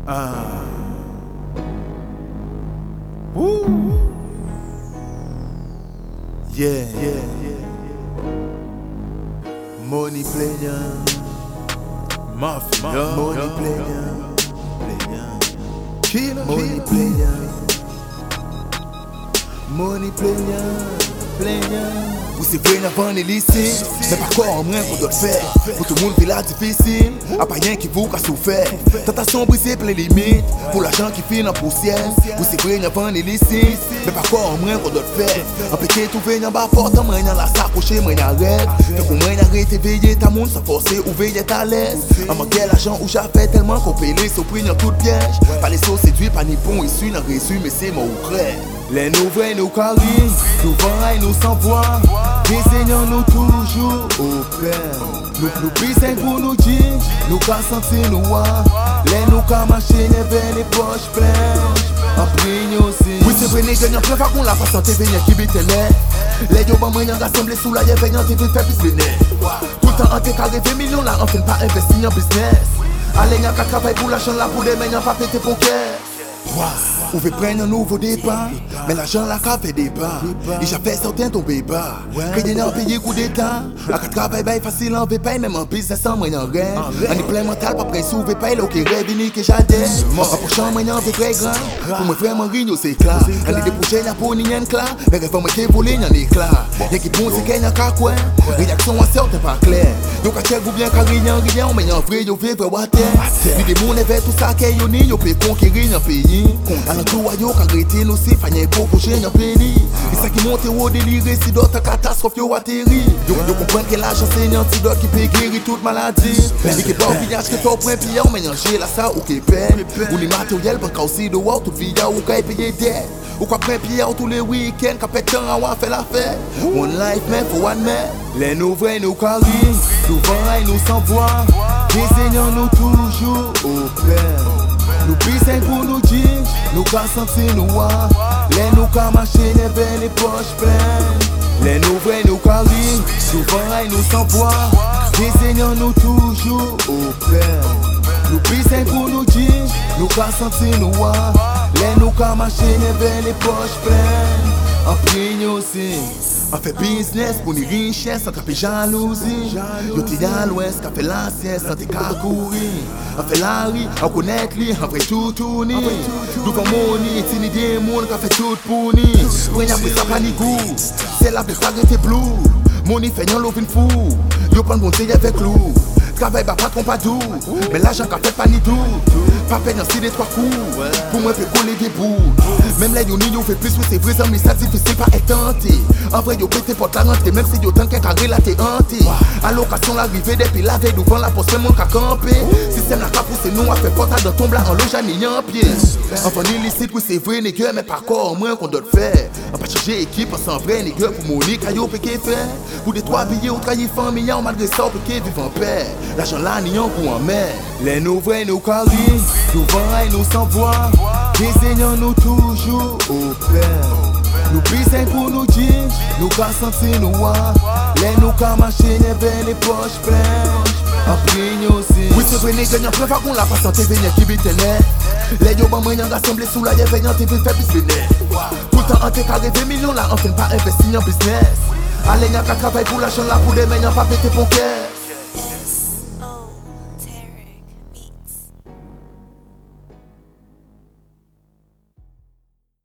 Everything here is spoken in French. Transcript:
Ah. Woo. Yeah. Money player. Mafia. Money player. Killer. Money player. Money player. Vous c'est vrai avant les lycées, mais pas quoi en moins qu'on doit le faire. Pour tout le monde vit la difficile, à pas rien qui vaut qu'à souffrir. Tentation brisée plein limites, pour l'argent qui file en poussière. Vous c'est vrai avant les lycées, mais pas quoi en moins qu'on doit le faire. En pété tout veille en bas porte, en main dans la sacoche, main dans rêve. Fait qu'on main arrêter veiller ta monde, sans forcer ou veiller ta l'aise. En manquant l'argent où j'avais tellement qu'on paye les surpris dans tout piège. Pas les sauts séduits, pas ni bon issu, dans résumé c'est mon crête. Les nouvelles nous carient, nous vent nous s'envoient. Désignons nous toujours au père. Nous pisons pour nous dire, nous qu'à sentir nous voir. Les nous qu'à marcher, les poches pleines. Après nous aussi. Oui c'est vrai, les gagnants préfèrent qu'on la fasse en TV, qui bite les yo ban moyen rassemblés sous la yé veillant, t'es vite fait plus le nez. Tout le temps en t'es carré 20 millions là, on fait pas investir en business. Allez, y'a qu'à travailler pour l'argent là, pour les meilleurs pas péter pour caisse. On veut prendre un nouveau départ, mais l'argent la fait débat. Et j'ai fait certains tomber bas. Crédit n'a payé coup d'état. À qu'à travailler facile, on veut pas même en business sans moyen rien. On est plein mental, pas prêt soulever pas l'eau qui rêve ni que j'adhère. En prochain moyen, on veut très grand. Pour me vraiment rigno, c'est clair. On est des prochains, y'a pour ni un clair. Mais rêve, on me volé, y'en est clair. Y'a qui bon, c'est qu'il y a qu'à quoi. Réaction à sorte, pas clair. Donc, à check, vous bien, car rien, mais en vrai, yo vivre, water. Ni des mons, les tout ça, qu'il y a ni, yo peut conquérir un pays. Tout yo quand arrêté nous c'est fagné pour projet en pays. Et ça qui monte au délire si d'autres catastrophes yo atterri. Yo comprendre que l'argent c'est un antidote qui peut guérir toute maladie. Et que pas village que ton point pillé on mélanger là ça ou qui paie. Ou les matériels pour aussi de wow tout via ou qu'à payer dette. Ou quoi prend pied tous les week-ends qu'à péter en avoir fait la fête. One life man for one man. Les nouvelles nous carient, nous vent nous s'envoient. Désignons nous toujours au père. Nous pisons pour nous dire, nous qu'à sentir nous voir. Les nous qu'à marcher, les poches pleines. Les nouvelles nous carient, souvent nous s'envoient. Désignons nous toujours au père. Nous pisons pour nous dire, nous qu'à sentir nous voir. Les nous qu'à marcher, les poches pleines. En prigne aussi. On fait business pour les richesses, on fait jalousie. Yo t'es à l'ouest, on fait la sieste, on t'es qu'à courir. On fait la rue, on connaît lui, on fait tout tourner. Nous avons money, c'est une idée, on fait tout pour nous. Pour rien, ça pas ni goût. C'est la plus arrêtée blue. Money fait y'en l'ouvre fou. Yo prend bon thé avec l'eau. Travail pas patron pas doux. Mais l'argent qu'a fait pas ni doux. Pas peine si des trois coups. Pour moi, peut coller des bouts. Même là, yo fait plus, c'est vrai, mais ça difficile pas être tenté. En vrai, yo pété pour la rentrée, même si yo tant qu'un carré là, t'es hanté. À l'occasion, l'arrivée depuis la veille, devant la poste, mon qu'a campé. Système la cap, c'est nous, a fait portage dans tombe là, en loge à ni en pied. Enfin, illicite, oui, c'est vrai, nègre, mais par quoi au moins qu'on doit le faire. On va changer équipe, on s'en vrai, nègre, pour Monique, ayo, péqué faire. Pour des trois billets, ou trahir famille, on malgré ça, péqué, vivre en paix. L'argent là, ni en coup en mer. Les nouvelles nous carient, nous vent nous s'envoient. Désignons nous toujours au père. Nous pisons pour nous dire, nous qu'à sentir nous voir. Les nous qu'à marcher, les poches pleines. En prigne aussi. Oui c'est vrai, les gagnants préfèrent qu'on la fasse en TV, qui bite les yo ban moyen rassemblés sous la yé veillant, t'es vite fait plus le nez. Tout le temps en t'es carré 20 millions là, on fait pas investir en business. Allez, y'a qu'à travailler pour l'argent là, pour les meilleurs pas péter pour caisse.